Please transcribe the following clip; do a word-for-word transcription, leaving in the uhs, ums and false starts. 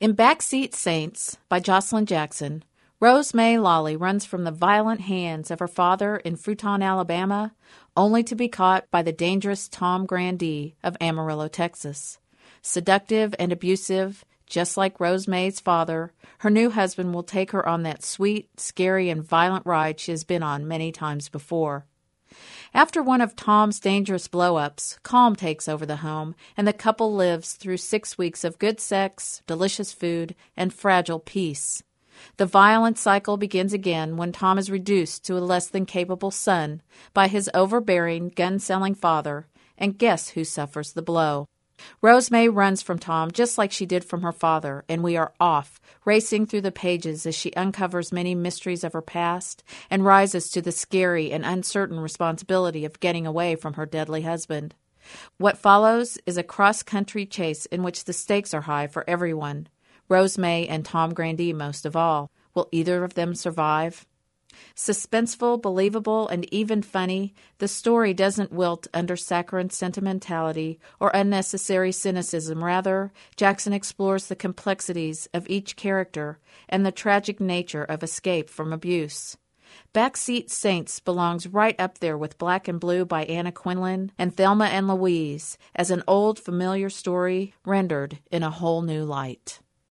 In Backseat Saints by Jocelyn Jackson, Rose May Lawley runs from the violent hands of her father in Fruiton, Alabama, only to be caught by the dangerous Tom Grandee of Amarillo, Texas. Seductive and abusive, just like Rose May's father, her new husband will take her on that sweet, scary, and violent ride she has been on many times before. After one of Tom's dangerous blow-ups, calm takes over the home, and the couple lives through six weeks of good sex, delicious food, and fragile peace. The violent cycle begins again when Tom is reduced to a less than capable son by his overbearing, gun-selling father, and guess who suffers the blow? Rose May runs from Tom just like she did from her father, and we are off, racing through the pages as she uncovers many mysteries of her past and rises to the scary and uncertain responsibility of getting away from her deadly husband. What follows is a cross-country chase in which the stakes are high for everyone, Rose May and Tom Grandee most of all. Will either of them survive? Suspenseful, believable, and even funny, the story doesn't wilt under saccharine sentimentality or unnecessary cynicism. Rather, Jackson explores the complexities of each character and the tragic nature of escape from abuse. Backseat Saints belongs right up there with Black and Blue by Anna Quindlen and Thelma and Louise as an old familiar story rendered in a whole new light.